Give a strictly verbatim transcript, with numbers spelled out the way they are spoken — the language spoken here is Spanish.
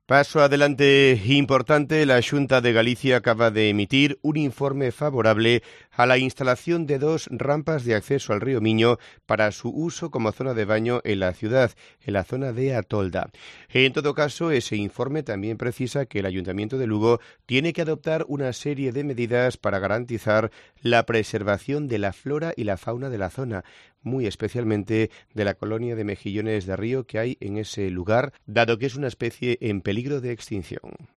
Paso adelante importante. La Xunta de Galicia acaba de emitir un informe favorable a la instalación de dos rampas de acceso al río Miño para su uso como zona de baño en la ciudad, en la zona de Atolda. En todo caso, ese informe también precisa que el Ayuntamiento de Lugo tiene que adoptar una serie de medidas para garantizar la preservación de la flora y la fauna de la zona, muy especialmente de la colonia de mejillones de río que hay en ese lugar, dado que es una especie en peligro de extinción.